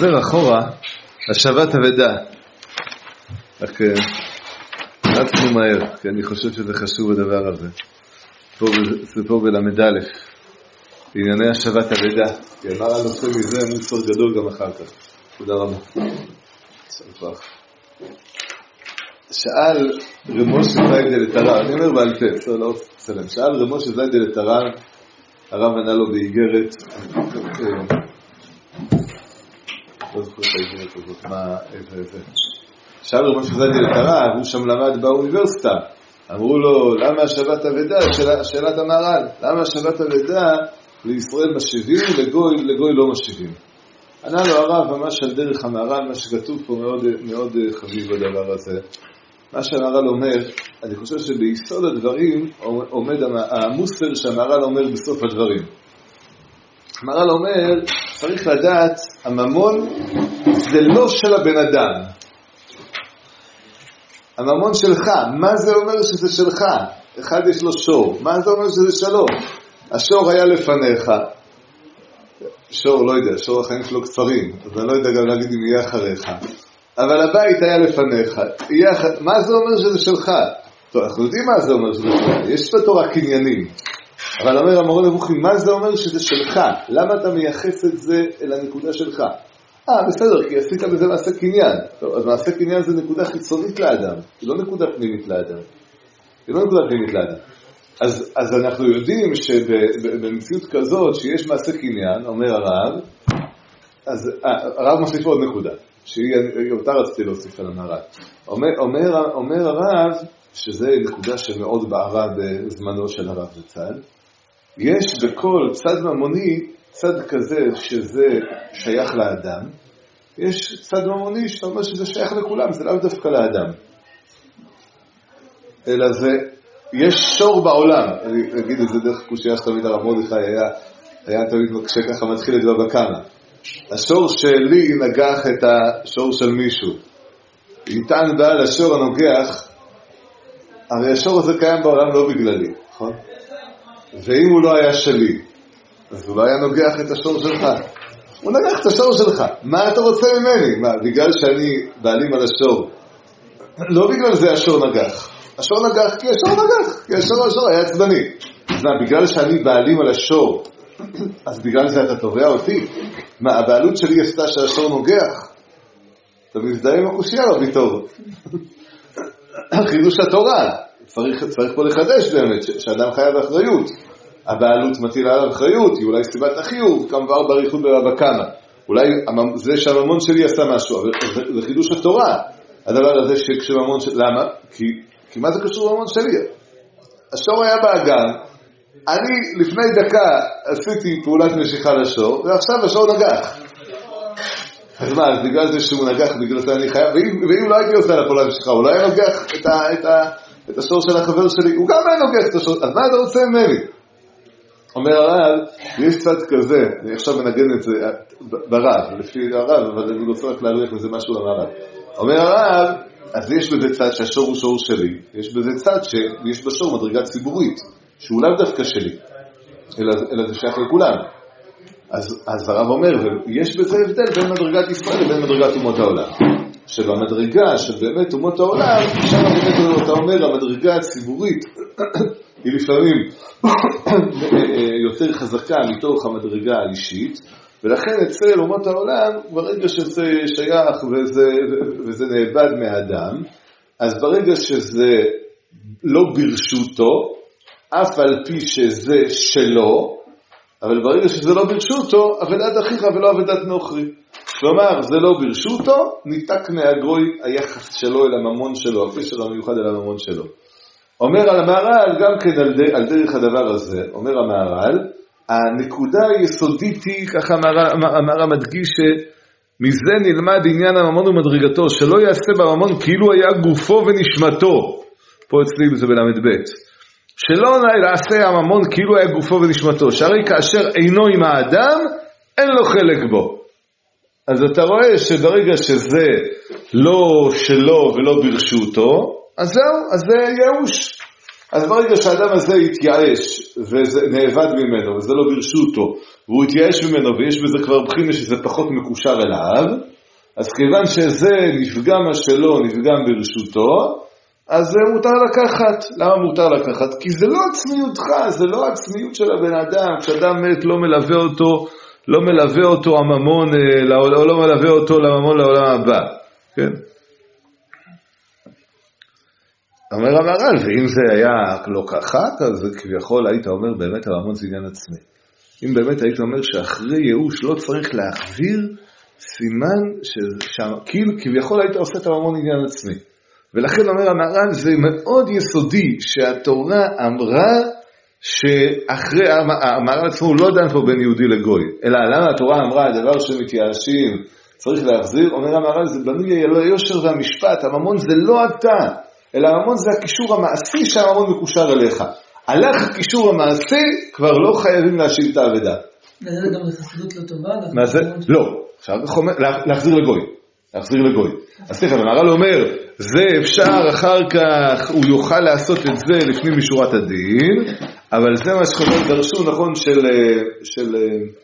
חוזר אחורה, השבת אבדה. רק רצנו מהר, כי אני חושב שזה חשוב הדבר הזה. זה פה בלמד א', בענייני השבת אבדה. כי אמר הנושא מזה מוסר גדול גם אחר כך. תודה רבה. שאל רמוש זיידא לטרן, אני אומר בעל פה, לא סלם, שאל רמוש זיידא לטרן, הרב ענה לו באיגרת, לא זוכר את האיגרת הזאת, מה, איזה. שאל רמוש זיידא לטרן, הוא שם למד באוניברסיטה, אמרו לו, למה השבת אבדה? שאלת המהר"ל, למה השבת אבדה לישראל משיבים, לגוי לא משיבים? ענה לו הרב ממש על דרך המהר"ל, מה שכתוב פה מאוד חביב בדבר הזה. מה שהמהר"ל אומר, אני חושב שביסוד הדברים עומד המוסר שהמהר"ל אומר בסוף הדברים. המהר"ל אומר, צריך לדעת, הממון זה לא של הבן אדם. הממון שלך, מה זה אומר שזה שלך? אחד יש לו שור, מה זה אומר שזה שלו? השור היה לפניך. שור, לא יודע, שור החיים שלו קצרים, אז אני לא יודע גם להגיד אם יהיה אחריך. אבל הבית היה לפניך. מה זה אומר שזה שלך? טוב, אנחנו יודעים מה זה אומר שזה שלך. יש בתורה קניינים. אבל אומר המורה נבוכים, מה זה אומר שזה שלך? למה אתה מייחס את זה אל הנקודה שלך? בסדר, כי עשית בזה מעשה קניין. טוב, אז מעשה קניין זה נקודה חיצונית לאדם. היא לא נקודה פנימית לאדם. היא לא נקודה פנימית לאדם. אז אנחנו יודעים שבמציאות כזאת שיש מעשה קניין, אומר הרב, אז הרב מוסיף עוד נקודה, שהיא אותה רציתי להוסיף על המהר"ל. אומר הרב, שזה נקודה שמאוד בערה בזמנו של הרב זצ"ל, יש בכל צד ממוני, צד כזה שזה שייך לאדם, יש צד ממוני שאתה אומר שזה שייך לכולם, זה לא דווקא לאדם. אלא זה, יש שור בעולם, אני אגיד את זה דרך קושיה שתמיד הרב מרדכי היה תמיד כשככה מתחיל את בבא קמא. השור שלי נגח את השור של מישהו. יטען בעל השור הנוגח, הרי השור הזה קיים בעולם לא בגללי, נכון? ואם הוא לא היה שלי, אז הוא לא היה נוגח את השור שלך. הוא נגח את השור שלך. מה אתה רוצה ממני? מה, בגלל שאני בעלים על השור? לא בגלל זה השור נגח. השור נגח כי השור נגח, כי השור היה עצבני. אז מה, בגלל שאני בעלים על השור, אז בגלל זה אתה תובע אותי? מה, הבעלות שלי עשתה שהשור נוגח? אתה מזדהה עם הקושיה לא ביטור. חידוש התורה. צריך פה לחדש באמת, שאדם חייב באחריות. הבעלות מטילה על אחריות, היא אולי סיבת החיוב, כמובן בריחוד בבא קמא. אולי זה שהממון שלי עשה משהו, אבל זה חידוש התורה. הדבר הזה שכשממון שלי, למה? כי מה זה קשור לממון שלי? השור היה באגן, אני לפני דקה עשיתי פעולת משיכה לשור, ועכשיו השור נגח. אז מה, אז בגלל זה שהוא נגח, בגלל זה אני חייב, ואם לא הייתי עושה לפעולת משיכה, הוא לא היה נוגח את השור של החבר שלי, הוא גם היה נוגח את השור, אז מה אתה רוצה ממני? אומר הרב, יש צד כזה, אני עכשיו מנגן את זה ברב, לפי הרב, אבל אני רוצה רק להרוויח מזה משהו למרב. אומר הרב, אז יש בזה צד שהשור הוא שור שלי, יש בזה צד שיש בשור מדרגה ציבורית, שהוא לאו דווקא שלי, אלא זה שייך לכולם. אז הרב אומר, יש בזה הבדל בין מדרגת ישראל לבין מדרגת אומות העולם. שבמדרגה של באמת אומות העולם, שם באמת אתה אומר, המדרגה הציבורית היא לפעמים יותר חזקה מתוך המדרגה האישית, ולכן אצל אומות העולם, ברגע שזה שייך וזה נאבד מהאדם, אז ברגע שזה לא ברשותו, אף על פי שזה שלו, אבל ברגע שזה לא ברשותו, עבדת אחיך ולא עבדת נוכרי. כלומר, זה לא ברשותו, ניתק מהגוי היחס שלו אל הממון שלו, הקשר המיוחד אל הממון שלו. אומר על המהר"ל, גם כן על דרך הדבר הזה, אומר המהר"ל, הנקודה היסודית היא, ככה המהר"ל מדגיש, שמזה נלמד עניין הממון ומדרגתו, שלא יעשה בממון כאילו היה גופו ונשמתו. פה אצלי זה בלמד ב'. שלא יעשה הממון כאילו היה גופו ונשמתו, שהרי כאשר אינו עם האדם, אין לו חלק בו. אז אתה רואה שברגע שזה לא שלו ולא ברשותו, אז זהו, אז זה ייאוש. אז ברגע שהאדם הזה התייאש, ונאבד ממנו, וזה לא ברשותו, והוא התייאש ממנו, ויש בזה כבר בחינה שזה פחות מקושר אליו, אז כיוון שזה נפגם שלו, נפגם ברשותו, אז זה מותר לקחת. למה מותר לקחת? כי זה לא עצמיותך, זה לא עצמיות של הבן אדם. כשאדם מת לא מלווה אותו הממון, או לא מלווה אותו לממון לעולם הבא. כן? אומר המהר"ל, ואם זה היה לא ככה, אז כביכול היית אומר באמת הממון זה עניין עצמי. אם באמת היית אומר שאחרי ייאוש לא צריך להחזיר, סימן כאילו כביכול היית עושה את הממון עניין עצמי. ולכן אומר המהר"ל, זה מאוד יסודי שהתורה אמרה שאחרי, המהר"ל עצמו לא דן פה בין יהודי לגוי, אלא למה התורה אמרה הדבר שמתייאשים צריך להחזיר, אומר המהר"ל זה בנוי על היושר והמשפט, הממון זה לא אתה, אלא הממון זה הקישור המעשי שהממון מקושר אליך. הלך הקישור המעשי, כבר לא חייבים להשיב את האבדה. זה גם לחסידות לא טובה? מה זה? לא. עכשיו להחזיר לגוי. להחזיר לגוי. אז סליחה, המהר"ל אומר, זה אפשר אחר כך, הוא יוכל לעשות את זה לפנים משורת הדין, אבל זה מה שחז"ל דרשו, נכון, של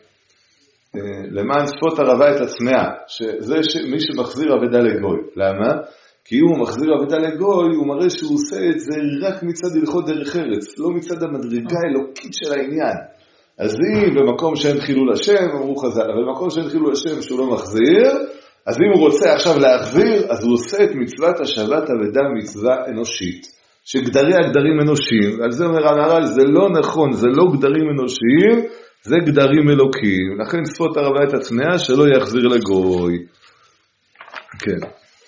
למען שפות הרבה את הצמאה, שזה מי שמחזיר אבדה לגוי. למה? כי אם הוא מחזיר אבדה לגוי, הוא מראה שהוא עושה את זה רק מצד הלכות דרך ארץ, לא מצד המדרגה האלוקית של העניין. אז אם במקום שאין חילול השם, אמרו חז"ל, אבל במקום שאין חילול השם שהוא לא מחזיר, אז אם הוא רוצה עכשיו להחזיר, אז הוא עושה את מצוות השבת אבדה מצווה אנושית, שגדריה גדרים אנושיים, על זה אומר המהר"ל, זה לא נכון, זה לא גדרים אנושיים, זה גדרים אלוקיים, לכן שפות הרבה את הצמאה שלא יחזיר לגוי. כן.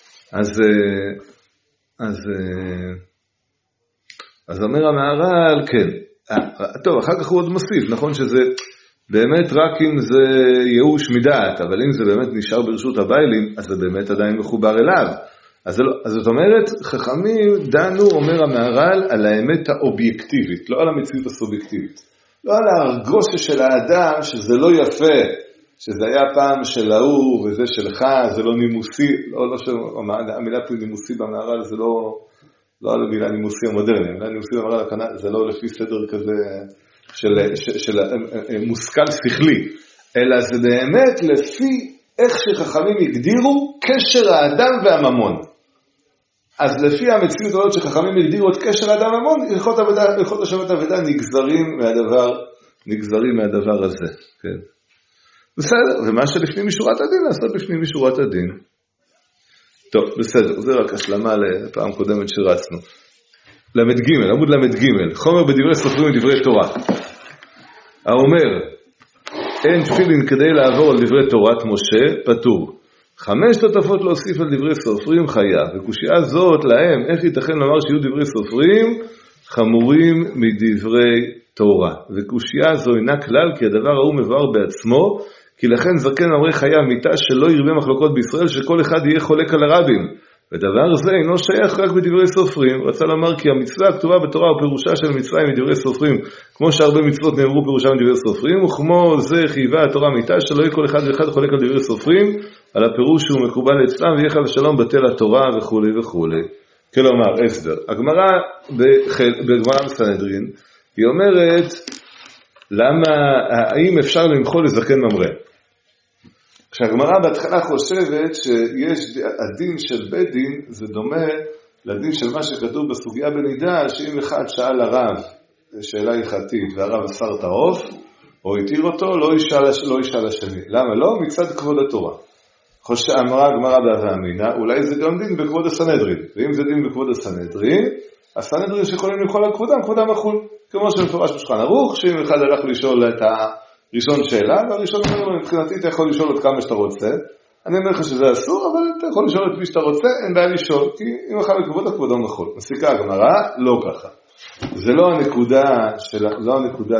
אז אומר המהר"ל, כן. טוב, אחר כך הוא עוד מוסיף, נכון שזה באמת רק אם זה ייאוש מדעת, אבל אם זה באמת נשאר ברשות הבעלים, אז זה באמת עדיין מחובר אליו. אז זאת אומרת, חכמים דנו, אומר המהר"ל, על האמת האובייקטיבית, לא על המציאות הסובייקטיבית. לא על ההרגושה של האדם, שזה לא יפה, שזה היה פעם של ההוא וזה שלך, זה לא נימוסי, המילה פה נימוסי במהר"ל זה לא על המילה נימוסי המודרני, המילה נימוסי במהר"ל זה לא לפי סדר כזה של מושכל שכלי, אלא זה באמת לפי איך שחכמים הגדירו קשר האדם והממון. אז לפי המציאות הזאת שחכמים הגדירו את קשר האדם והממון, הלכות השבת אבדה נגזרים מהדבר הזה, כן. בסדר, ומה שלפנים משורת הדין, לעשות לפנים משורת הדין. טוב, בסדר, זה רק השלמה לפעם קודמת שרצנו. למד ג', עמוד למד ג', חומר בדברי סופרים ודברי תורה. האומר, אין תפילין כדי לעבור על דברי תורת משה, פטור. 5 תותפות להוסיף על דברי סופרים חייב, וקושיה זאת להם, איך ייתכן לומר שיהיו דברי סופרים חמורים מדברי תורה. וקושיה זו אינה כלל, כי הדבר ההוא מבואר בעצמו, כי לכן זקן אמרי חייב מיתה שלא ירבה מחלוקות בישראל, שכל אחד יהיה חולק על הרבים. ודבר זה אינו שייך רק בדברי סופרים. רצה לומר כי המצווה הכתובה בתורה ופירושה של מצווה היא מדברי סופרים, כמו שהרבה מצוות נאמרו פירושה מדברי סופרים, וכמו זה חייבה התורה מיתה שלא יהיה כל אחד ואחד חולק על דברי סופרים, על הפירוש שהוא מקובל אצלם, ויהיה חד ושלום בטל התורה וכו' וכו'. כלומר, הסבר. הגמרא בגמרא בסנהדרין, היא אומרת, האם אפשר למחול לזקן ממרא? כשהגמרא בהתחלה חושבת שיש הדין של בית דין, זה דומה לדין של מה שכתוב בסוגיה בנידה, שאם אחד שאל הרב שאלה הלכתית והרב אסר את העוף, או התיר אותו, לא ישאל השני. למה לא? מצד כבוד התורה. אמרה הגמרא בהווה אמינא, אולי זה גם דין בכבוד הסנהדרין. ואם זה דין בכבוד הסנהדרין, הסנהדרין שיכולים למחול על כבודם מחול. כמו שמפורש בשולחן ערוך, שאם אחד הלך לשאול את הראשון שאלה, והראשון אומר לו, מבחינתי אתה יכול לשאול עוד כמה שאתה רוצה, אני אומר לך שזה אסור, אבל אתה יכול לשאול את מי שאתה רוצה, אין בעיה לשאול, כי אם אחד לכבוד הכבודו מחול. מסיקה הגמרא, לא ככה. זה לא הנקודה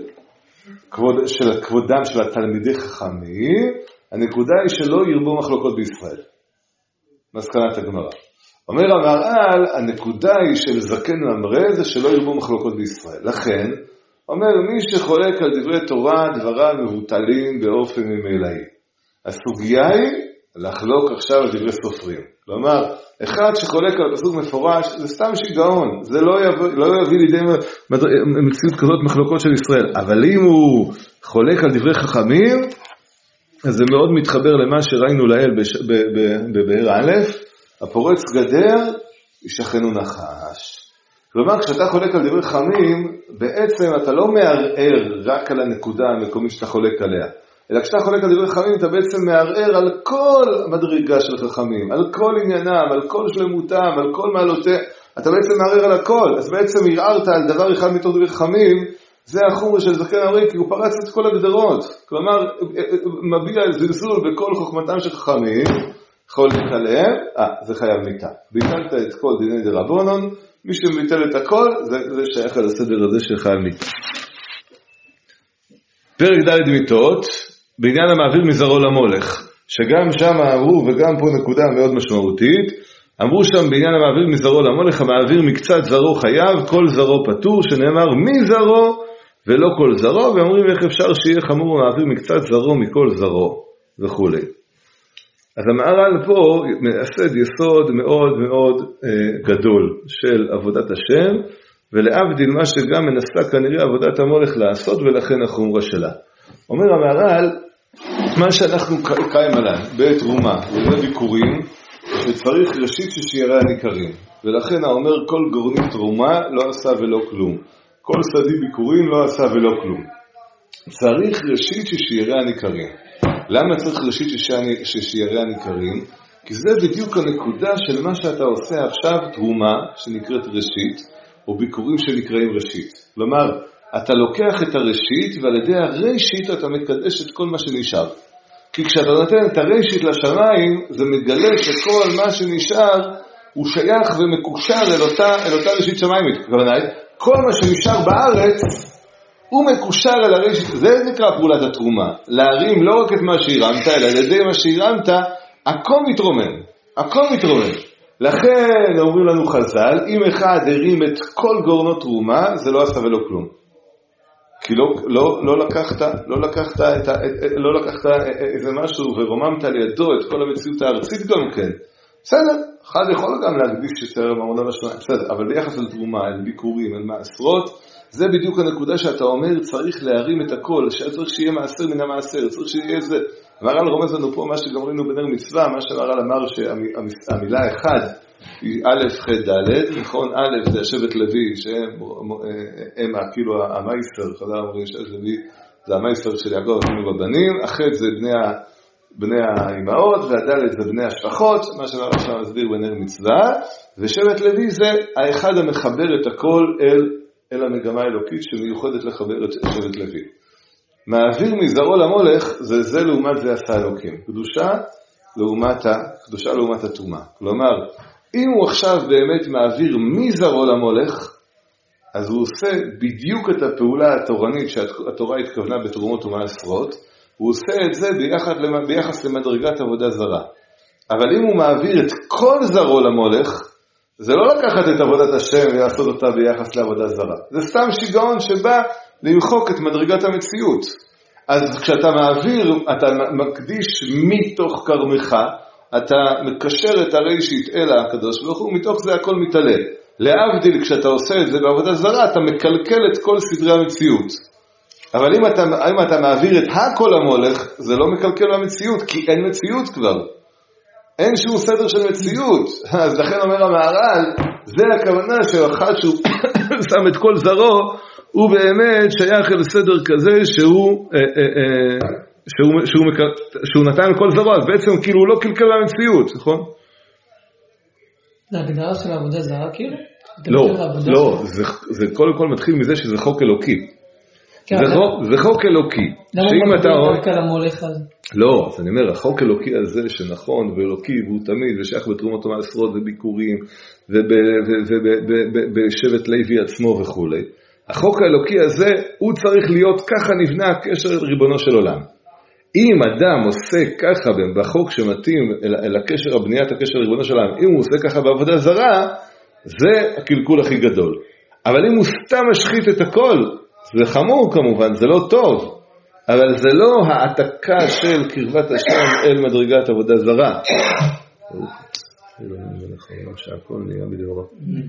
של כבודם של התלמידי חכמים, הנקודה היא שלא ירבו מחלוקות בישראל. מסקנת הגמרא. אומר המהר"ל, הנקודה היא של זקן ממרא זה שלא ירבו מחלוקות בישראל. לכן, אומר מי שחולק על דברי תורה, דבריו מבוטלים באופן ממילאי. הסוגיה היא לחלוק עכשיו על דברי סופרים. כלומר, אחד שחולק על פסוק מפורש, זה סתם שיגעון, זה לא יביא לידי מציאות כזאת מחלוקות של ישראל. אבל אם הוא חולק על דברי חכמים, אז זה מאוד מתחבר למה שראינו לעיל בבאר א', הפורץ גדר, ישכנו נחש. כלומר, כשאתה חולק על דברי חכמים, בעצם אתה לא מערער רק על הנקודה המקומית שאתה חולק עליה. אלא כשאתה חולק על דברי חכמים, אתה בעצם מערער על כל מדרגה של חכמים, על כל עניינם, על כל שלמותם, על כל מעלותיהם, אתה בעצם מערער על הכל. אז בעצם ערערת על דבר אחד מתוך דברי חכמים, זה החומר של זקן הארי, כי הוא פרץ את כל הגדרות. כלומר, מביע זלזול בכל חוכמתם של חכמים, חולק עליהם, זה חייב מיתה. ביטלת את כל דיני דרבנן, מי שביטל את הכל, זה שייך על הסדר הזה של חייב מיתה. פרק ד' מיתות, בעניין המעביר מזרעו למולך, שגם שם אמרו, וגם פה נקודה מאוד משמעותית, אמרו שם בעניין המעביר מזרעו למולך, המעביר מקצת זרעו חייב, כל זרעו פטור, שנאמר מזרעו ולא כל זרעו, ואומרים איך אפשר שיהיה חמור המעביר מקצת זרעו מכל זרעו, וכו'. אז המהר"ל פה מייסד יסוד מאוד מאוד גדול של עבודת השם, ולהבדיל מה שגם מנסה כנראה עבודת המולך לעשות, ולכן החומרה שלה. אומר המהר"ל, מה שאנחנו קיים עליו בתרומה ובביקורים, שצריך ראשית ששיערי הניכרים. ולכן האומר כל גורמים תרומה לא עשה ולא כלום. כל שדי ביקורים לא עשה ולא כלום. צריך ראשית ששיערי הניכרים. למה צריך ראשית ששיערי הניכרים? כי זה בדיוק הנקודה של מה שאתה עושה עכשיו, תרומה שנקראת ראשית, או ביקורים שנקראים ראשית. כלומר, אתה לוקח את הראשית, ועל ידי הראשית אתה מקדש את כל מה שנשאר. כי כשאתה נותן את הראשית לשמיים, זה מגלה שכל מה שנשאר הוא שייך ומקושר אל אותה ראשית שמיים. כלומר, כל מה שנשאר בארץ הוא מקושר אל הראשית. זה נקרא פעולת התרומה. להרים לא רק את מה שהרמת, אלא על ידי מה שהרמת, הכל מתרומם. הכל מתרומם. לכן אומרים לנו חז"ל, אם אחד הרים את כל גורנות תרומה, זה לא עשה ולא כלום. כי לא לקחת איזה משהו ורוממת לידו את כל המציאות הארצית גם כן. בסדר, אחד יכול גם להקדיש יותר מעמודה לשמיים, בסדר, אבל ביחס לתרומה, אל ביקורים, אל מעשרות, זה בדיוק הנקודה שאתה אומר, צריך להרים את הכל, שצריך שיהיה מעשר מן המעשר, צריך שיהיה איזה, המהר"ל רומז לנו פה מה שגם ראינו בנר מצווה, מה שהמהר"ל אמר שהמילה אחד, היא א' ח' ד', נכון, א' זה השבט לוי, שהם כאילו המייסר, חז"ל אומרים שבט לוי זה המייסר של יעקב אבינו בבנים, הח' זה בני האימהות, והד' זה בני השפחות, מה שהמהר"ל שם מסביר בנר מצווה, ושבט לוי זה האחד המחבר את הכל אל המגמה האלוקית שמיוחדת לחבר את שבט לוי. מעביר מזרעו למולך, זה לעומת זה עשה אלוקים. קדושה לעומת התרומה. כלומר, אם הוא עכשיו באמת מעביר מזרעו למולך, אז הוא עושה בדיוק את הפעולה התורנית שהתורה התכוונה בתרומות ומעשרות, הוא עושה את זה ביחס למדרגת עבודה זרה. אבל אם הוא מעביר את כל זרעו למולך, זה לא לקחת את עבודת השם ולעשות אותה ביחס לעבודה זרה. זה סתם שיגעון שבא למחוק את מדרגת המציאות. אז כשאתה מעביר, אתה מקדיש מתוך קרמך, אתה מקשר את הראשית אל הקדוש ברוך הוא, מתוך זה הכל מתעלה. להבדיל, כשאתה עושה את זה בעבודה זרה, אתה מקלקל את כל סדרי המציאות. אבל אם אתה מעביר את הכל למולך, זה לא מקלקל במציאות, כי אין מציאות כבר. אין שום סדר של מציאות. אז לכן אומר המהר"ל, זה הכוונה שאחד שהוא שם את כל זרעו, הוא באמת שייך אל סדר כזה שהוא נתן כל זרעו, אז בעצם כאילו הוא לא קלקל במציאות, נכון? זה הגדרה של העבודה זרה כאילו? לא, זה קודם כל מתחיל מזה שזה חוק אלוקי. זה חוק אלוקי. למה הוא מביא רק על המולך הזה? לא, אז אני אומר, החוק אלוקי הזה שנכון ואלוקי והוא תמיד ושייך בתרומות ומעשרות וביקורים ובשבט לוי עצמו וכו'. החוק האלוקי הזה הוא צריך להיות ככה נבנה הקשר ריבונו של עולם. אם אדם עושה ככה בחוק שמתאים אל הקשר, הבניית הקשר ריבונו של עולם, אם הוא עושה ככה בעבודה זרה, זה הקלקול הכי גדול. אבל אם הוא סתם משחית את הכל, זה חמור כמובן, זה לא טוב. אבל זה לא העתקה של קרבת השם אל מדרגת עבודה זרה. שהכל נהיה בדברו.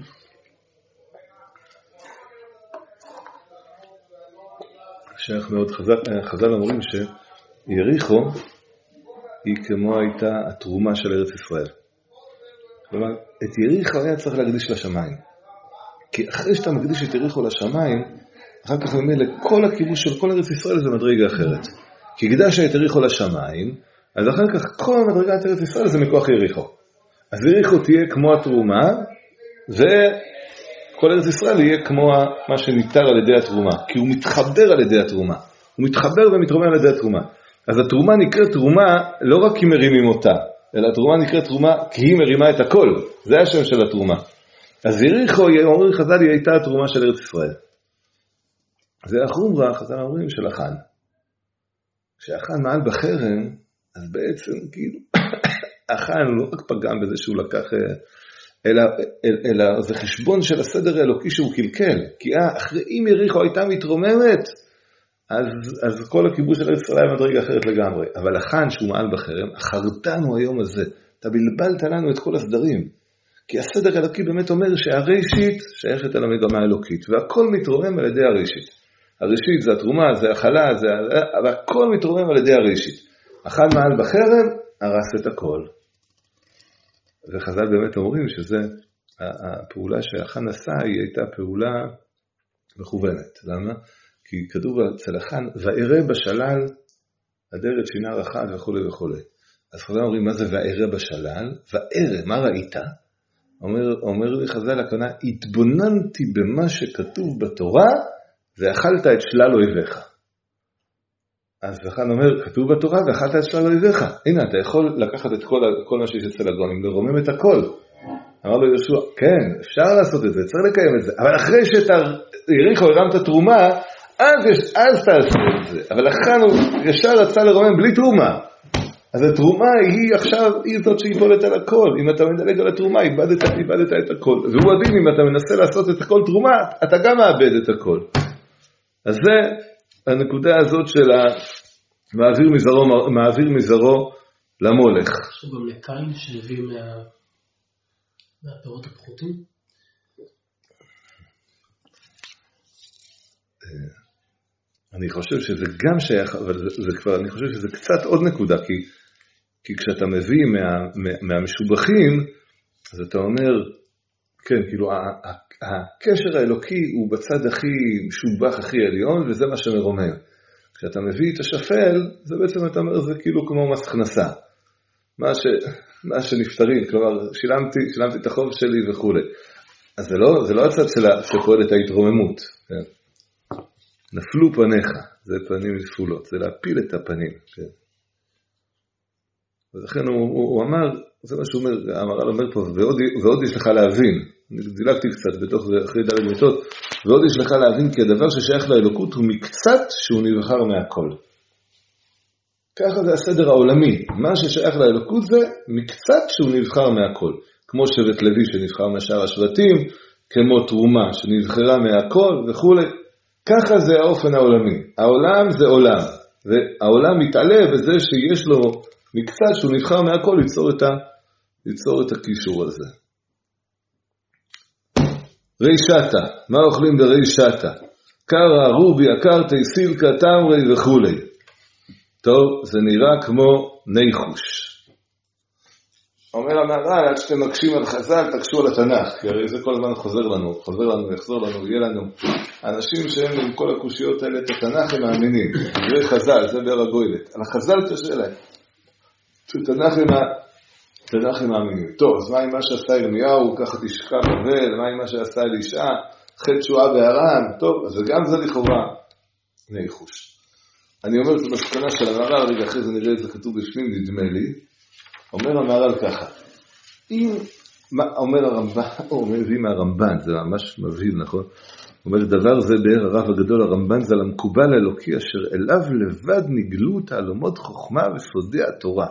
שייך מאוד חז"ל אומרים שיריחו היא כמו הייתה התרומה של ארץ ישראל. כלומר, את יריחו היה צריך להקדיש לשמיים. כי אחרי שאתה מקדיש את יריחו לשמיים, אחר כך ממילא כל הכיבוש של כל ארץ ישראל זה מדרגה אחרת. כי הקדשת את יריחו לשמיים, אז אחר כך כל מדרגת ארץ ישראל זה מכוח יריחו. אז יריחו תהיה כמו התרומה, וכל ארץ ישראל יהיה כמו מה שניתר על ידי התרומה. כי הוא מתחבר על ידי התרומה. הוא מתחבר ומתרומם על ידי התרומה. אז התרומה נקראת תרומה לא רק כי מרימים אותה, אלא התרומה נקראת תרומה כי היא מרימה את הכל. זה השם של התרומה. אז יריחו, אומרים חז"ל, היא הייתה התרומה של ארץ ישראל. זה החומרה, חז"ל אומרים, של החאן. כשהחאן מעל בחרם, אז בעצם כאילו, החאן לא רק פגם בזה שהוא לקח, אלא זה חשבון של הסדר האלוקי שהוא קלקל. כי אחרי אם יריחו הייתה מתרוממת, אז כל הכיבוש של ארץ ישראל היה מדרגה אחרת לגמרי. אבל החאן שהוא מעל בחרם, אחרתנו היום הזה, אתה בלבלת לנו את כל הסדרים. כי הסדר האלוקי באמת אומר שהראשית שייכת על המגמה האלוקית, והכל מתרומם על ידי הראשית. הראשית זה התרומה, זה החלה, אבל הכל מתרומם על ידי הראשית. החאן מעל בחרם, הרס את הכל. וחז"ל באמת אומרים שזה, הפעולה שהחאן עשה היא הייתה פעולה מכוונת. למה? כי כתוב אצל החאן, ואראה בשלל, הדרת שינה רחב וכו' וכו'. אז חז"ל אומרים, מה זה ואראה בשלל? ואראה, מה ראית? אומר לי חז"ל הכוונה, התבוננתי במה שכתוב בתורה, ואכלת את שלל אויביך. אז החאן אומר, כתוב בתורה, ואכלת את שלל אויביך. הנה, אתה יכול לקחת את כל מה שיש אצל הגויים, לרומם את הכל. אמר לו יהושע, כן, אפשר לעשות את זה, צריך לקיים את זה. אבל אחרי שאתה יריחו הרמת תרומה, אז תעשה את זה. אבל החאן הוא ישר רצה לרומם בלי תרומה. אז התרומה היא עכשיו, היא זאת שיפולת על הכל. אם אתה מדלג על התרומה, איבדת את הכל. והוא עדין, אם אתה מנסה לעשות את הכל תרומה, אתה גם מאבד את הכל. אז זה הנקודה הזאת של מעביר מזרו למולך. יש גם לקין שנביא מהפירות הפחותים? אני חושב שזה גם שייך, אבל זה כבר, אני חושב שזה קצת עוד נקודה, כי כשאתה מביא מהמשובחים, אז אתה אומר, כן, כאילו, הקשר האלוקי הוא בצד הכי משובח, הכי עליון, וזה מה שמרומם. כשאתה מביא את השפל, זה בעצם, אתה אומר, זה כאילו כמו מס הכנסה. מה שנפטרים, כלומר, שילמתי את החוב שלי וכו'. אז זה לא הצד שפועל את ההתרוממות. כן? נפלו פניך, זה פנים נפולות, זה להפיל את הפנים. כן? ולכן הוא אמר, זה מה שהוא אומר, המהר"ל אומר פה, ועוד יש לך להבין, דילגתי קצת בתוך זה אחרי ד' מיתות, ועוד יש לך להבין כי הדבר ששייך לאלוקות הוא מקצת שהוא נבחר מהכל. ככה זה הסדר העולמי, מה ששייך לאלוקות זה מקצת שהוא נבחר מהכל, כמו שבט לוי שנבחר משאר השבטים, כמו תרומה שנבחרה מהכל וכו'. ככה זה האופן העולמי. העולם זה עולם, והעולם מתעלה בזה שיש לו מקצת שהוא נבחר מהכל ליצור את הקישור הזה. רישתה, מה אוכלים ברישתה? קרה, רובי, הקרתי, סילקה, תמרי וכו'. טוב, זה נראה כמו ניחוש. אומר המהר"ל, עד שאתם מקשים על חז"ל, תקשו על התנ"ך, כי הרי זה כל הזמן חוזר לנו, יחזור לנו, יהיה לנו. אנשים שהם עם כל הקושיות האלה, את התנ"ך הם מאמינים. זה חז"ל, זה באר הגוילת. על החז"ל קשה להם. תנ"ך הם מאמינים. טוב, אז מה עם מה שעשה ירמיהו, ככה תשכח בבל, מה עם מה שעשה אלישע, חטא שואה בארם, טוב, אז גם זה לכאורה ניחוש. אני אומר את המסקנה של המהר"ל, רגע אחרי זה נראה את זה כתוב בפנים, נדמה לי. אומר המהר"ל ככה, אומר הרמב"ן, הוא מביא מהרמב"ן, זה ממש מבהיל, נכון? הוא אומר, דבר זה באר הרב הגדול, הרמב"ן זה על המקובל האלוקי, אשר אליו לבד נגלו תעלומות חוכמה וסודי התורה.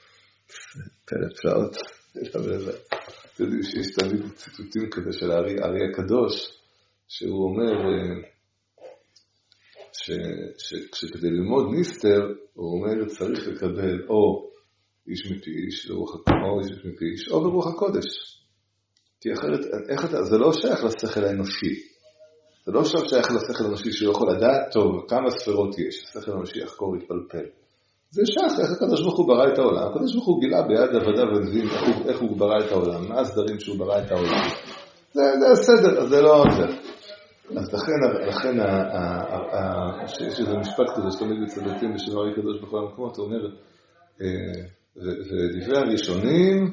אפשר, אתם יודעים שיש תמיד ציטוטים כזה של הארי הקדוש, שהוא אומר, שכדי ללמוד ניסטר, הוא אומר, צריך לקבל או איש מפי איש, או איש מפי איש, או ברוח הקודש. כי אחרת, זה לא שייך לשכל האנושי. זה לא שייך לשכל האנושי שהוא יכול לדעת טוב, כמה ספרות יש, השכל האנושי יחקור יתפלפל. זה שייך, איך הקדוש ברוך הוא ברא את העולם. הקדוש ברוך הוא גילה ביד עבדיו ונביאים איך הוא ברא את העולם, מה הסדרים שהוא ברא את העולם. זה הסדר, אז זה לא עוזר. אז לכן יש איזה משפט כזה שתמיד מצדדים בשמרי קדוש בכל המקומות, הוא אומר, ודברי הראשונים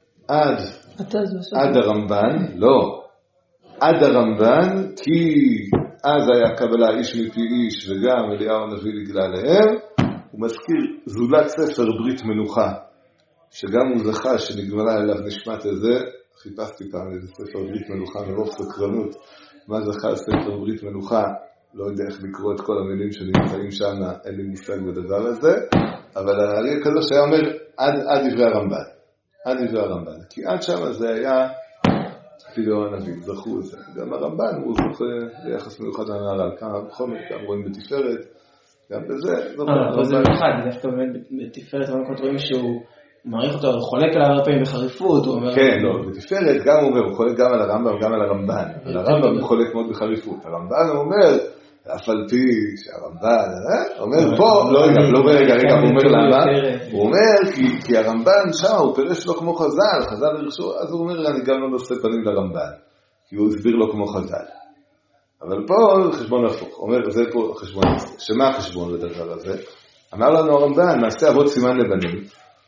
עד הרמב"ן, לא, עד הרמב"ן, כי אז היה קבלה איש מפי איש וגם אליהו הנביא לגלה להם, הוא מזכיר זולת ספר ברית מנוחה, שגם הוא זכה שנגמלה אליו נשמת הזה, חיפשתי פעם איזה ספר ברית מנוחה מרוב סקרנות, מה זכה ספר ברית מנוחה, לא יודע איך לקרוא את כל המילים שנמצאים שם, אין לי מושג בדבר הזה, אבל הרי כזה שהיה אומר עד דברי הרמב"ן, עד דברי הרמב"ן, כי עד שם זה היה אפילו הנביא, זכו את זה, גם הרמב"ן הוא זוכה ליחס מיוחד לנהר"ל, כמה בכל מקום רואים בתפארת, גם בזה, אבל זה מיוחד, דווקא בתפארת אנחנו רואים שהוא מעריך אותו, הוא חולק עליו הרבה פעמים בחריפות, הוא אומר... כן, לא, בתפארת גם הוא אומר, הוא חולק גם על הרמב"ם וגם על הרמב"ן, על הרמב"ם הוא חולק מאוד בחריפות, הרמב"ן הוא אומר, אף על פי שהרמב"ן, אומר פה, לא רגע, הוא אומר למה? הוא אומר, כי הרמב"ן שם, הוא פירש לו כמו חז"ל הרשו, אז הוא אומר, אני גם לא נושא פנים לרמב"ן, כי הוא הסביר לו כמו חז"ל. אבל פה חשבון הפוך, אומר, זה פה חשבון, שמה החשבון לדבר הזה? אמר לנו הרמב"ן, מעשה אבות סימן לבנים.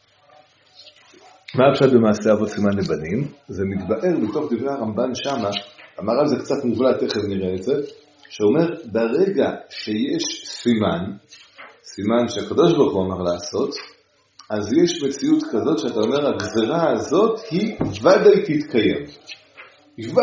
מה הפשט במעשה אבות סימן לבנים? זה מתבאר בתוך דברי הרמב"ן שמה, אמר על זה קצת מובלע, תכף נראה את זה, שאומר, ברגע שיש סימן שהקדוש ברוך הוא אמר לעשות, אז יש מציאות כזאת שאתה אומר, הגזרה הזאת היא ודאי תתקיים. היא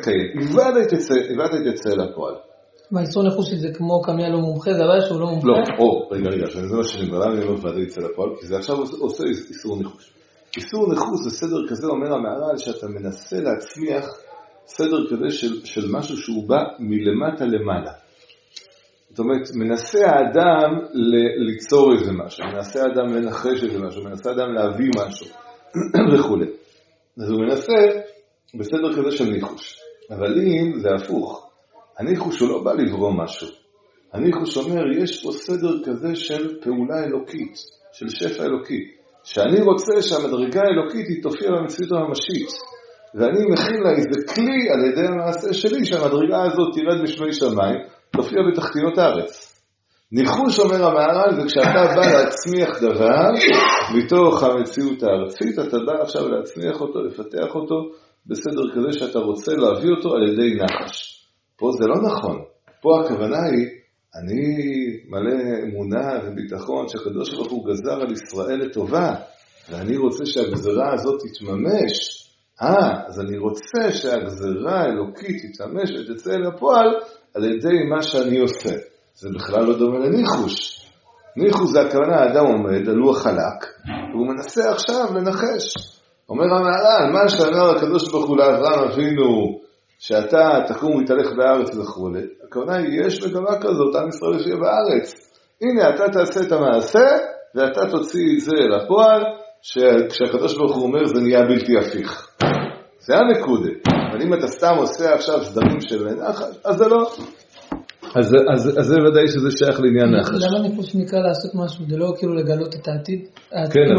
ודאי תצא לפועל. והאיסור נחושית זה כמו קמיה לא מומחה, זה הבעיה שהוא לא מומחה? לא, רגע, זה מה שאני מדבר, אני אומר ודאי יצא לפועל, כי זה עכשיו עושה איסור נחוש. איסור נחוש זה סדר כזה, אומר המהר"ל, שאתה מנסה להצמיח סדר כזה של משהו שהוא בא מלמטה למעלה. זאת אומרת, מנסה האדם ליצור איזה משהו, מנסה האדם לנחש איזה משהו, מנסה האדם להביא משהו, וכו'. אז הוא מנסה בסדר כזה של ניחוש. אבל אם זה הפוך, הניחוש הוא לא בא לברוא משהו. הניחוש אומר, יש פה סדר כזה של פעולה אלוקית, של שפע אלוקי, שאני רוצה שהמדרגה האלוקית היא תופיע במציאות הממשית. ואני מכין לה איזה כלי על ידי המעשה שלי, שהמדרגה הזאת תירד משמי שמיים, תופיע בתחתיות הארץ. ניחוש אומר המהר"ל, וכשאתה בא להצמיח דבר, מתוך המציאות הארצית, אתה בא עכשיו להצמיח אותו, לפתח אותו, בסדר כזה שאתה רוצה להביא אותו על ידי נחש. פה זה לא נכון. פה הכוונה היא, אני מלא אמונה וביטחון, שהקדוש ברוך הוא גזר על ישראל לטובה, ואני רוצה שהגזרה הזאת תתממש, אז אני רוצה שהגזרה האלוקית תתממש ותצא אל הפועל על ידי מה שאני עושה. זה בכלל לא דומה לניחוש. ניחוש זה הכוונה, האדם עומד על לוח חלק, והוא מנסה עכשיו לנחש. אומר המהר"ל, מה שאמר הקדוש ברוך הוא לאברהם אבינו, שאתה תקום ותלך בארץ וכו'. הכוונה היא, יש מגמה כזאת, עם ישראל שיהיה בארץ. הנה, אתה תעשה את המעשה, ואתה תוציא את זה לפועל, כשהקדוש ברוך הוא אומר, זה נהיה בלתי הפיך. זה הנקודה. אבל אם אתה סתם עושה עכשיו סדרים של נחש, אז זה לא. אז זה ודאי שזה שייך לעניין נחש. למה ניחוש נקרא לעשות משהו? זה לא כאילו לגלות את העתיד? כן,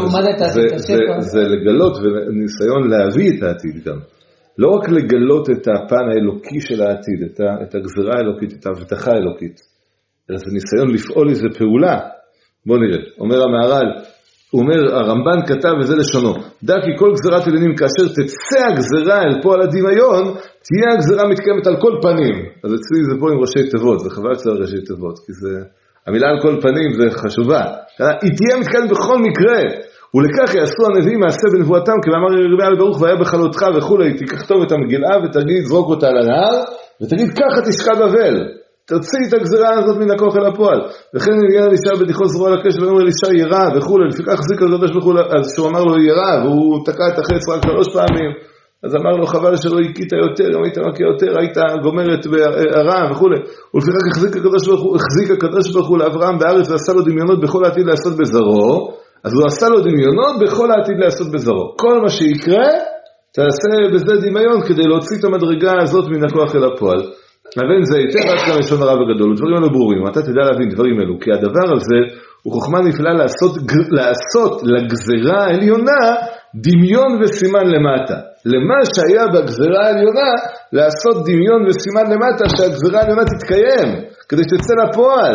זה לגלות וניסיון להביא את העתיד גם. לא רק לגלות את הפן האלוקי של העתיד, את הגזרה האלוקית, את ההבטחה האלוקית, אלא זה ניסיון לפעול איזה פעולה. בוא נראה, אומר המהר"ל, הוא אומר, הרמב"ן כתב וזה לשונו, דע כי כל גזרת עליונים כאשר תצא הגזרה אל פועל הדמיון, תהיה הגזרה מתקיימת על כל פנים. אז אצלי זה פה עם ראשי תיבות, זה חבל קצת ראשי תיבות, כי זה, המילה על כל פנים זה חשובה. היא תהיה מתקיימת בכל מקרה, ולכך יעשו הנביאים מעשה בנבואתם, כמאמר ירמיה לברוך והיה בחלותך וכולי, תיקח טוב את המגילה ותגיד זרוק אותה על הנהר, ותגיד ככה תשקע בבל. תוציא את הגזרה הזאת מן הכוח אל הפועל. וכן נגיע אלישע בדיחו זרוע על הקש, ואומר אלישע ירה וכו', לפיכך החזיק הקדוש ברוך הוא, אז שהוא אמר לו ירה, והוא תקע את החץ רק 3 פעמים, אז אמר לו, חבל שלא הכית יותר, אם היית מכה יותר, היית גומרת בארם וכו'. ולפיכך החזיק הקדוש ברוך הוא לאברהם בארץ, ועשה לו דמיונות בכל העתיד לעשות בזרעו, אז הוא עשה לו דמיונות בכל העתיד לעשות בזרעו. כל מה שיקרה, תעשה בזה דמיון, כדי להוציא את המדרגה הזאת מן הכוח אל הפועל. נבין זה היטב עד כאן לשון הרב הגדול, ודברים אלו ברורים, אתה תדע להבין דברים אלו, כי הדבר הזה הוא חוכמה נפלאה לעשות לגזרה העליונה דמיון וסימן למטה. למה שהיה בגזרה העליונה, לעשות דמיון וסימן למטה שהגזרה העליונה תתקיים, כדי שתצא לפועל,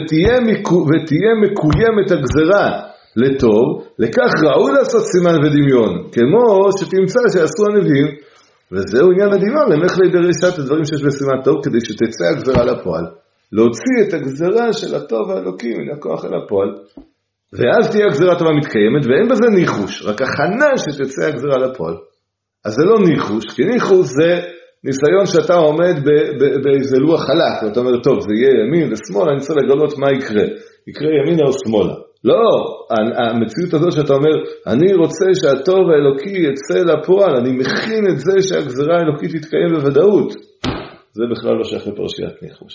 ותהיה מקוימת הגזרה לטוב, לכך ראוי לעשות סימן ודמיון, כמו שתמצא שעשו הנביאים, וזהו עניין הדמיון, למך לידרשת הדברים שיש בסימן טוב, כדי שתצא הגזרה לפועל, להוציא את הגזרה של הטוב האלוקי מן הכוח אל הפועל, ואז תהיה הגזרה טובה מתקיימת, ואין בזה ניחוש, רק הכנה שתצא הגזרה לפועל. אז זה לא ניחוש, כי ניחוש זה ניסיון שאתה עומד באיזה לוח חלק, ואתה אומר, טוב, זה יהיה ימין ושמאל, אני צריך לגלות מה יקרה. יקרה ימינה או שמאלה. לא, המציאות הזאת שאתה אומר, אני רוצה שהטוב האלוקי יצא לפועל, אני מכין את זה שהגזרה האלוקית תתקיים בוודאות. זה בכלל לא שייך לפרשיית ניחוש.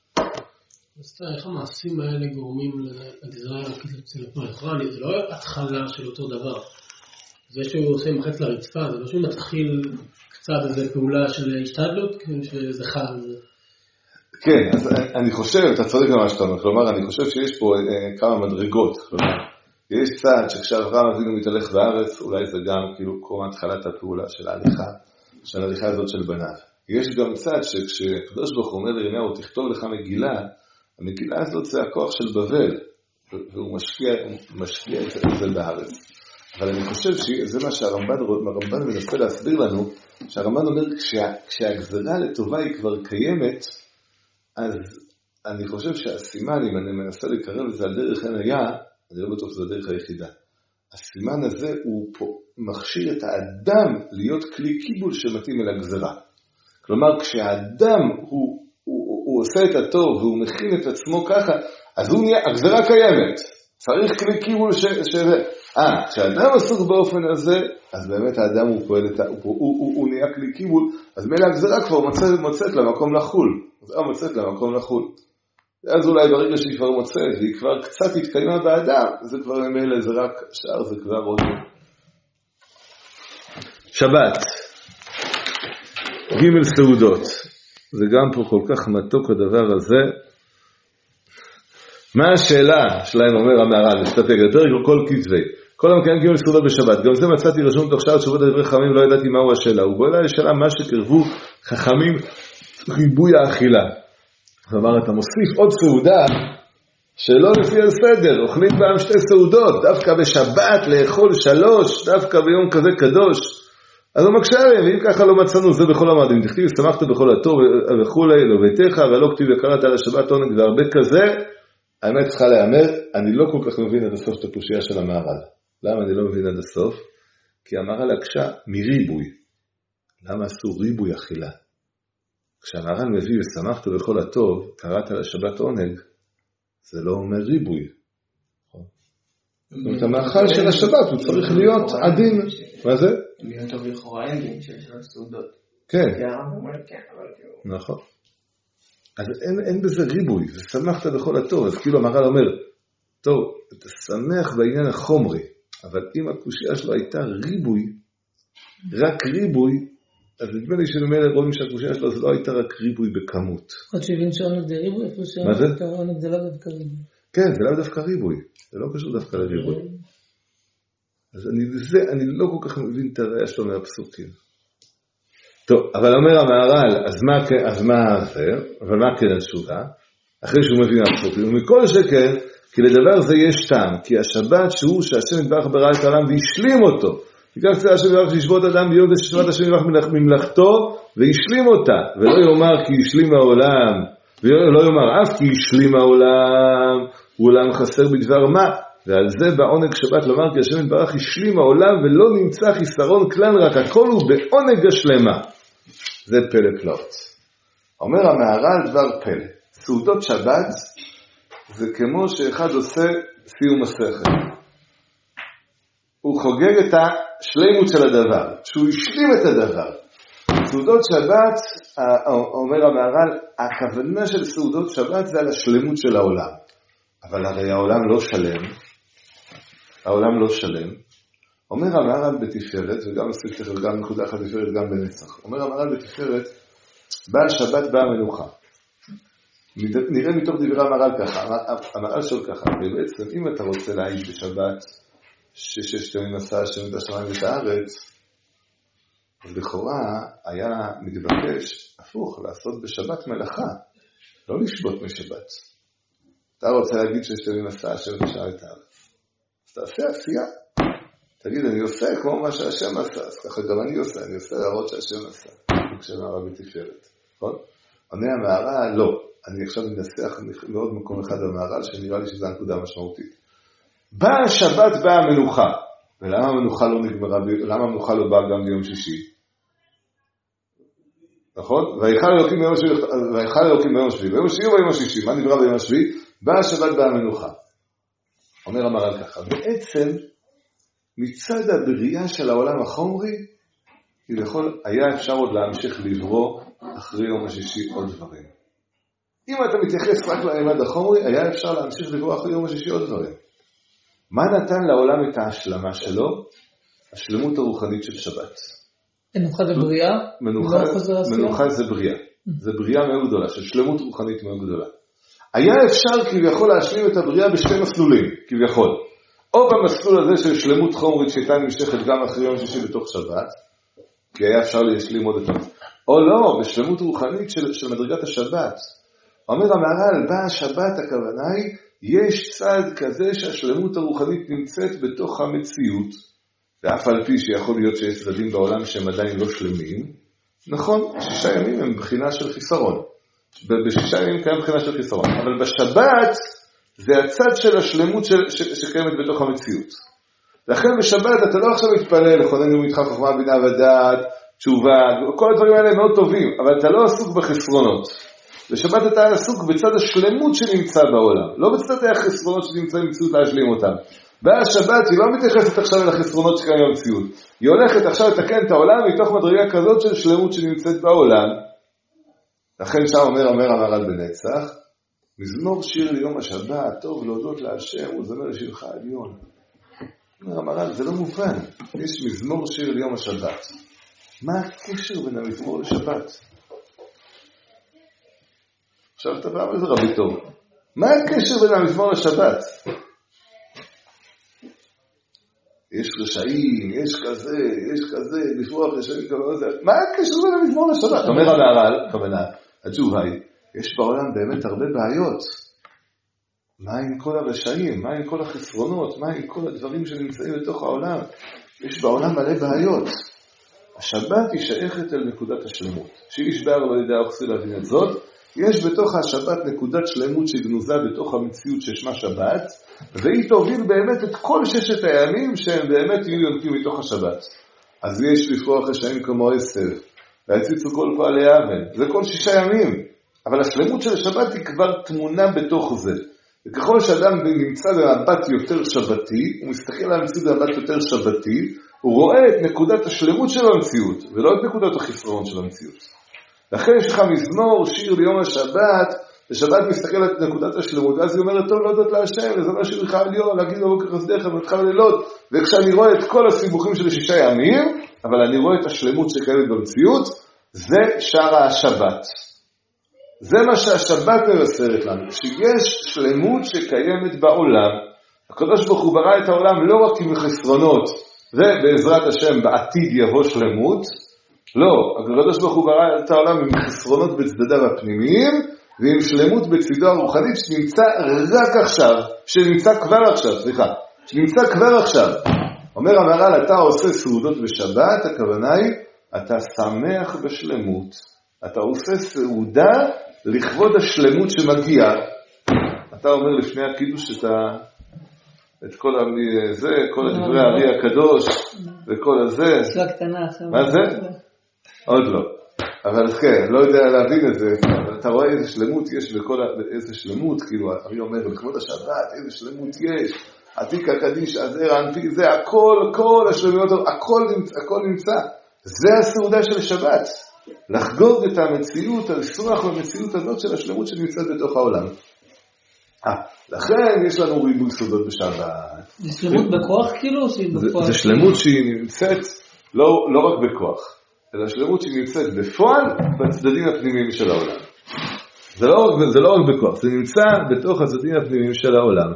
אז איך המעשים האלה גורמים לגזרה האלוקית לצא לפועל? זה לא התחלה של אותו דבר. זה שהוא עושה מחץ לרצפה, זה לא שהוא מתחיל קצת איזו פעולה של השתדלות, שזה חל. כן, אז אני חושב, אתה צודק במה שאתה אומר, כלומר, אני חושב שיש פה כמה מדרגות, כלומר, יש צעד שכשאברהם אבינו מתהלך בארץ, אולי זה גם כאילו כמו התחלת הפעולה של ההליכה, של ההליכה הזאת של בניו. יש גם צעד שכשקדוש ברוך הוא אומר לירמיהו, תכתוב לך מגילה, המגילה הזאת זה הכוח של בבל, והוא משקיע את זה בארץ. אבל אני חושב שזה מה שהרמב"ן מנסה להסביר לנו, שהרמב"ן אומר, כשהגזרה לטובה היא כבר קיימת, אז אני חושב שהסימן, אם אני מנסה לקרב את זה על דרך הניה, אני לא בטוח שזה הדרך היחידה. הסימן הזה הוא מכשיר את האדם להיות כלי קיבול שמתאים אל הגזרה. כלומר, כשהאדם הוא עושה את הטוב והוא מכין את עצמו ככה, אז הגזרה קיימת. צריך כלי קיבול כשהאדם עסוק באופן הזה, אז באמת האדם הוא פועל, הוא נהיה כלי קיבול, אז מילא הגזרה כבר מוצאת למקום לחול. אז מוצאת למקום לחול. אז אולי ברגע שהיא כבר מוצאת, והיא כבר קצת התקיימה באדם, זה כבר מילא, זה רק שאר, זה כבר עוד. שבת. ג' סעודות. זה גם פה כל כך מתוק הדבר הזה. מה השאלה שלהם אומר המהר"ל, מסתפק, יותר כל כתבי. כל המקיים ג' סעודות בשבת. גם זה מצאתי רשום תוך שעה תשובות דברי חכמים, לא ידעתי מהו השאלה. הוא בוא אליי לשאלה מה שקרבו חכמים ריבוי האכילה. כלומר, אתה מוסיף עוד סעודה שלא לפי הסדר, אוכלים בהם 2 סעודות, דווקא בשבת לאכול 3, דווקא ביום כזה קדוש. אז הוא מקשה עליהם, ואם ככה לא מצאנו, זה בכל המועדים. תכתיב, שמחת בכל הטוב וכולי, לא ביתך, ולא כתיב וקראת על השבת עונג והרבה כזה. האמת צריכה להיאמר, אני לא כל כך מבין עד הסוף את הפושייה של המהר"ל. למה אני לא מבין עד הסוף? כי המהר"ל הקשה מריבוי. למה עשו ריבוי אכילה? כשהמהר"ל מביא ושמחת בכל הטוב, קראת על השבת עונג, זה לא אומר ריבוי. זאת אומרת, המאכל של השבת הוא צריך להיות עדין. מה זה? להיות טוב לכאורה אנדים של 3 סעודות. כן. נכון. אז אין בזה ריבוי, ושמחת בכל הטוב, אז כאילו המהר"ל אומר, טוב, אתה שמח בעניין החומרי, אבל אם הקושייה שלו הייתה ריבוי, רק ריבוי, אז נדמה לי שבאמת רואים שהקושייה שלו זה לא הייתה רק ריבוי בכמות. עוד 70 שעונות זה ריבוי, איפה מה זה? שעונות זה לא דווקא ריבוי. כן, זה לא דווקא ריבוי, זה לא קשור דווקא לריבוי. אז אני לא כל כך מבין את הראייה שלו מהפסוקים. טוב, אבל אומר המהר"ל, אז מה זה? אבל מה כן התשובה? אחרי שהוא מבין הפסוקים, ומכל שכן, כי לדבר זה יש טעם, כי השבת שהוא שהשם יתברך ברא את העולם והשלים אותו. וכך זה השם יתברך שישבות אדם ביום זה ששבת השם יתברך ממלכתו והשלים אותה, ולא יאמר כי השלים העולם, ולא יאמר אף כי השלים העולם, הוא עולם חסר בדבר מה, ועל זה בעונג שבת לומר כי השם יתברך השלים העולם ולא נמצא חיסרון כלל, רק הכל הוא בעונג השלמה. זה פלא פלאות. אומר המהר"ל דבר פלא. סעודות שבת זה כמו שאחד עושה סיום מסכת. הוא חוגג את השלימות של הדבר, שהוא השלים את הדבר. סעודות שבת, אומר המהר"ל, הכוונה של סעודות שבת זה על השלמות של העולם. אבל הרי העולם לא שלם. העולם לא שלם. אומר המהר"ל בתפארת, וגם בספר, גם נקודה אחת בתפארת, גם בנצח. אומר המהר"ל בתפארת, באה שבת, באה מנוחה. נראה מתוך דברי המהר"ל ככה, המהר"ל שואל ככה, ובעצם אם אתה רוצה להעיד בשבת, ששת ימים עשה השם את השמיים ואת הארץ, אז לכאורה היה מתבקש הפוך, לעשות בשבת מלאכה, לא לשבות משבת. אתה רוצה להגיד ששת ימים עשה השם את השמיים ואת הארץ. אז תעשה עשייה. תגיד, אני עושה כמו מה שהשם עשה, אז ככה גם אני עושה להראות שהשם עשה. כשמהר"ל בתפארת, נכון? עונה המהר"ל, לא. אני עכשיו מנסח מאוד מקום אחד במהר"ל, שנראה לי שזו הנקודה המשמעותית. באה השבת, באה המנוחה. ולמה המנוחה לא נגמרה, למה המנוחה לא באה גם ביום שישי? נכון? ויכל אלוקים ביום השביעי. ביום השביעי או ביום השישי? מה נברא ביום השביעי? באה השבת, באה המנוחה. אומר המהר"ל ככה, בעצם מצד הבריאה של העולם החומרי, כביכול היה אפשר עוד להמשיך לברוא אחרי יום השישי עוד דברים. אם אתה מתייחס רק לממד החומרי, היה אפשר להמשיך לברוא אחרי יום השישי עוד דברים. מה נתן לעולם את ההשלמה שלו? השלמות הרוחנית של שבת. מנוחה זה בריאה? מנוחה זה בריאה. זה בריאה מאוד גדולה, של שלמות רוחנית מאוד גדולה. היה אפשר כביכול להשלים את הבריאה בשתי מסלולים, כביכול. או במסלול הזה של שלמות חומרית שהייתה נמשכת גם אחרי יום שישי בתוך שבת, כי היה אפשר להשלים עוד את זה. או לא, בשלמות רוחנית של מדרגת השבת. אומר המהר"ל, באה השבת, הכוונה היא, יש צד כזה שהשלמות הרוחנית נמצאת בתוך המציאות, ואף על פי שיכול להיות שיש צדדים בעולם שהם עדיין לא שלמים, נכון, 6 ימים הם בחינה של חיסרון. ב6 ימים קיים בחינה של חיסרון, אבל בשבת זה הצד של השלמות שקיימת בתוך המציאות. לכן בשבת אתה לא עכשיו מתפלל, לכוננו איתך חוכמה בינה ודעת, תשובה, כל הדברים האלה מאוד טובים, אבל אתה לא עסוק בחסרונות. בשבת אתה עסוק בצד השלמות שנמצא בעולם, לא בצד החסרונות שנמצא במציאות להשלים אותם. והשבת היא לא מתייחסת עכשיו לחסרונות שקיימים במציאות, היא הולכת עכשיו לתקן את העולם מתוך מדרגה כזאת של שלמות שנמצאת בעולם. לכן שם אומר המהר"ל בנצח, מזמור שיר ליום השבת, טוב להודות להשם, הוא זמר לשמך עליון. אומר המהר"ל, זה לא מובן, יש מזמור שיר ליום השבת. מה הקשר בין המזמור לשבת? עכשיו אתה בא וזה רבי טוב. מה הקשר בין המזמור לשבת? יש רשעים, יש כזה, לפרוח רשעים כזה. מה הקשר בין המזמור לשבת? אומר המהר"ל, כוונה, התשובה היא, יש בעולם באמת הרבה בעיות. מה עם כל הרשעים? מה עם כל החסרונות? מה עם כל הדברים שנמצאים בתוך העולם? יש בעולם מלא בעיות. השבת היא שייכת אל נקודת השלמות. שאיש בער לא ידע אוכסי להבין את זאת. יש בתוך השבת נקודת שלמות שגנוזה בתוך המציאות ששמה שבת, והיא תוביל באמת את כל 6 הימים שהם באמת יהיו יונקים מתוך השבת. אז יש לפרוח רשעים כמו עשב, והציצו כל פועלי אבן. זה כל 6 ימים. אבל השלמות של השבת היא כבר תמונה בתוך זה. וככל שאדם נמצא במבט יותר שבתי, הוא מסתכל על המציאות במבט יותר שבתי, הוא רואה את נקודת השלמות של המציאות, ולא את נקודת החסרון של המציאות. לכן יש לך מזמור, שיר ליום השבת, ושבת מסתכלת את נקודת השלמות, אז היא אומרת, טוב להודות להשם, וזה מה שירך עליון, להגיד בבוקר חסדך, ומתך בלילות, וכשאני רואה את כל הסיבוכים של 6 ימים, אבל אני רואה את השלמות שקיימת במציאות, זה שער השבת. זה מה שהשבת מבשרת לנו, שיש שלמות שקיימת בעולם. הקדוש ברוך הוא ברא את העולם לא רק עם חסרונות, ובעזרת השם בעתיד יבוא שלמות, לא, הקדוש ברוך הוא ברא את העולם עם חסרונות בצדדיו הפנימיים, ועם שלמות בצדו הרוחנית שנמצא רק עכשיו, שנמצא כבר עכשיו. אומר המהר"ל, אתה עושה סעודות בשבת, הכוונה היא, אתה שמח בשלמות. אתה עושה סעודה לכבוד השלמות שמגיע. אתה אומר לפני הקידוש את כל זה, כל הדברי הארי הקדוש, וכל הזה. מה זה? עוד לא. אבל כן, לא יודע להבין את זה. אבל אתה רואה איזה שלמות יש איזה שלמות, כאילו, אני אומר, לכבוד השבת, איזה שלמות יש. עתיק הקדיש, הזר, האנפי, זה כל השלמיות, הכל נמצא. זה הסעודה של שבת. לחגוג את המציאות, לשמוח במציאות הזאת של השלמות שנמצאת בתוך העולם. לכן יש לנו ריבוי סעודות בשבת. זה שלמות בכוח כאילו? זה שלמות שהיא נמצאת לא רק בכוח, אלא שלמות שהיא נמצאת בפועל בצדדים הפנימיים של העולם. זה לא רק בכוח, זה נמצא בתוך הצדדים הפנימיים של העולם.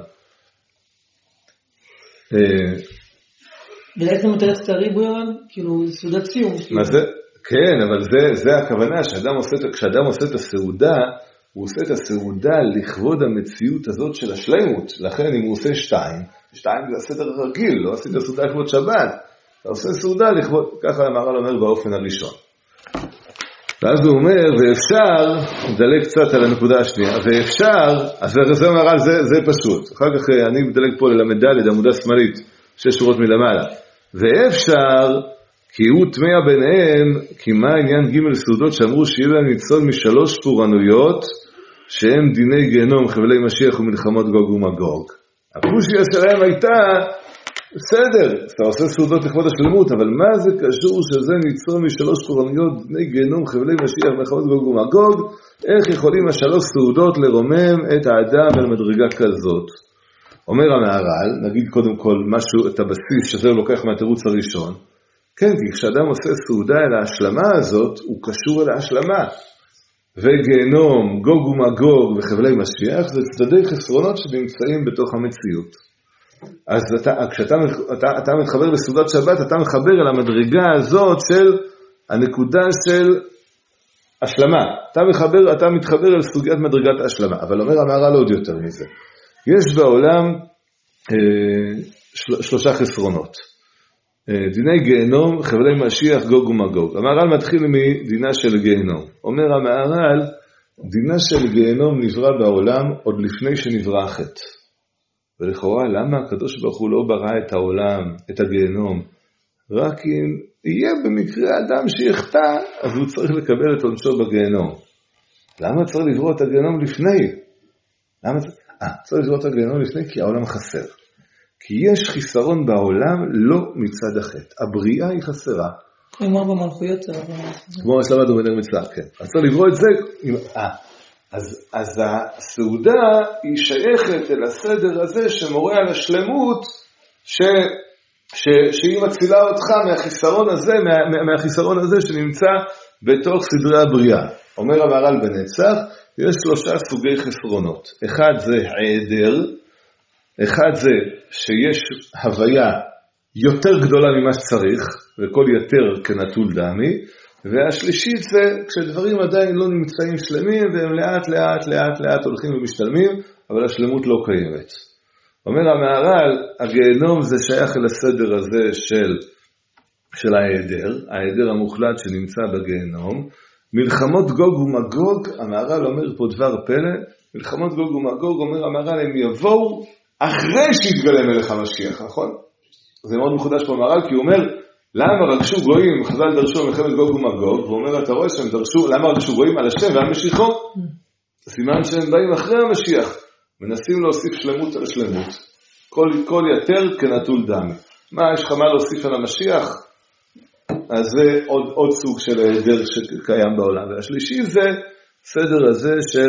ולעצם מתרץ את הריבוי אבל? כאילו סעודת סיום. מה זה? כן, אבל זה הכוונה, כשאדם עושה את הסעודה, הוא עושה את הסעודה לכבוד המציאות הזאת של השלמות. לכן אם הוא עושה 2 זה הסדר רגיל, לא עשית סעודה לכבוד שבת. אתה עושה סעודה לכבוד, ככה המהר"ל אומר באופן הראשון. ואז הוא אומר, ואפשר, נדלג קצת על הנקודה השנייה, ואפשר, אז זה המהר"ל, זה פשוט. אחר כך אני מדלג פה ללמד ד' עמודה שמאלית, 6 שורות מלמעלה. ואפשר, כי הוא תמיה ביניהם, כי מה עניין ג' סעודות שאמרו שיהיה להם ניצול מ3 פורענויות, שהם דיני גיהנום, חבלי משיח ומלחמות גוג ומגוג. הקושיה שלהם הייתה, בסדר, אתה עושה סעודות לכבוד השלמות, אבל מה זה קשור שזה ניצול מ3 פורענויות, דיני גיהנום, חבלי משיח ומלחמות גוג ומגוג? איך יכולים 3 סעודות לרומם את האדם אל מדרגה כזאת? אומר המהר"ל, נגיד קודם כל משהו, את הבסיס שזה לוקח מהתירוץ הראשון, כן, כי כשאדם עושה סעודה אל ההשלמה הזאת, הוא קשור אל ההשלמה. וגיהנום, גוג ומגוג וחבלי משיח, זה צדדי חסרונות שנמצאים בתוך המציאות. אז כשאתה מתחבר בסעודת שבת, אתה מחבר אל המדרגה הזאת של הנקודה של השלמה. אתה מתחבר אל סוגיית מדרגת ההשלמה. אבל אומר המהר"ל עוד יותר מזה. יש בעולם 3 חסרונות. דיני גיהנום, חבלי משיח, גוג ומגוג. המהר"ל מתחיל מדינה של גיהנום. אומר המהר"ל, דינה של גיהנום נברא בעולם עוד לפני שנברא החטא. ולכאורה, למה הקדוש ברוך הוא לא ברא את העולם, את הגיהנום? רק אם יהיה במקרה אדם שיחטא, אז הוא צריך לקבל את עונשו בגיהנום. למה צריך לברוא את הגיהנום לפני? צריך לברוא את הגיהנום לפני כי העולם חסר. כי יש חיסרון בעולם לא מצד החטא. הבריאה היא חסרה. כמו במלכויות. כמו השלמת ומנהר מצווה, כן. אז צריך לברוא את זה. אז הסעודה היא שייכת אל הסדר הזה שמורה על השלמות שהיא מצילה אותך מהחיסרון הזה שנמצא בתוך סדרי הבריאה. אומר המהר"ל בנצח, יש 3 סוגי חסרונות. אחד זה העדר, אחד זה שיש הוויה יותר גדולה ממה שצריך, וכל יותר כנטול דמי, והשלישית זה כשדברים עדיין לא נמצאים שלמים, והם לאט הולכים ומשתלמים, אבל השלמות לא קיימת. אומר המהר"ל, הגיהנום זה שייך אל הסדר הזה של ההיעדר המוחלט שנמצא בגיהנום. מלחמות גוג ומגוג, המהר"ל אומר פה דבר פלא, מלחמות גוג ומגוג, אומר המהר"ל, הם יבואו אחרי שיתגלה מלך המשיח, נכון? זה מאוד מחודש פה המהר"ל, כי הוא אומר, למה רגשו גויים, חז"ל דרשו מלחמת גוג ומגוג, והוא אומר, אתה רואה שהם דרשו, למה רגשו גויים על השם ועל משיחו? סימן שהם באים אחרי המשיח, מנסים להוסיף שלמות על שלמות, כל יותר כנטול דמי. מה, יש לך מה להוסיף על המשיח? אז זה עוד סוג של היעדר שקיים בעולם. והשלישי זה סדר הזה של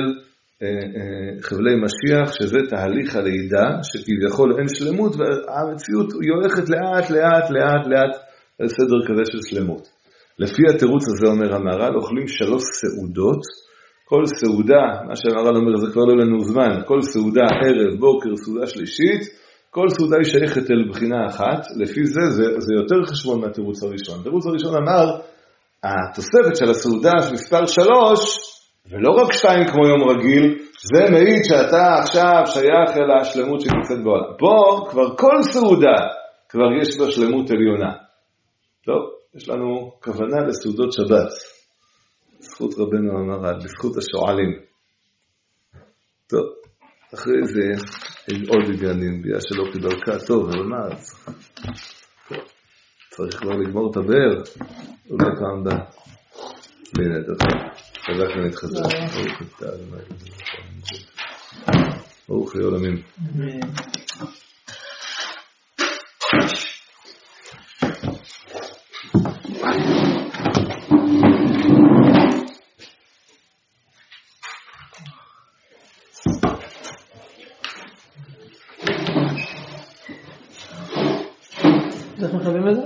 חבלי משיח, שזה תהליך הלידה, שכביכול אין שלמות, והמציאות היא הולכת לאט על סדר כזה של שלמות. לפי התירוץ הזה אומר המהר"ל, אוכלים 3 סעודות, כל סעודה, מה שהמהר"ל אומר, זה כבר לא לנו זמן, כל סעודה ערב, בוקר, סעודה שלישית, כל סעודה היא שייכת אל בחינה אחת, לפי זה יותר חשבון מהתירוץ הראשון. התירוץ הראשון אמר, התוספת של הסעודה מספר 3, ולא רק 2 כמו יום רגיל, זה מעיד שאתה עכשיו שייך אל השלמות שנמצאת בעולם. פה כבר כל סעודה כבר יש בה שלמות עליונה. טוב, יש לנו כוונה לסעודות שבת. בזכות רבנו המהר"ל, בזכות השואלים. טוב, אחרי זה עוד עניינים, בגלל שלא כדרכה טוב, אבל מה? צריך כבר לגמור את הבאר, אולי פעם הבאה. הנה, חזק ונתחזק. ברוך יהיה עולמים. מחייבים את זה?